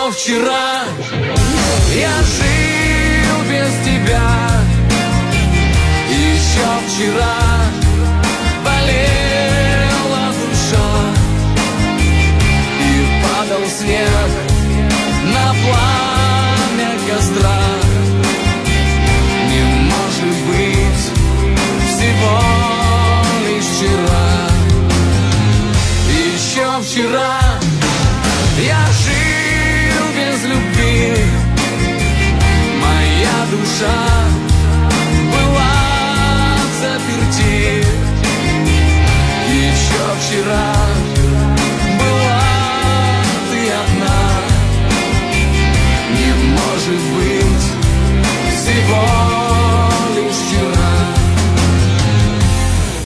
вчера я жил без тебя. Еще вчера болела душа, и падал снег на пламя костра. Не может быть всего лишь вчера. Еще вчера я жил без любви, моя душа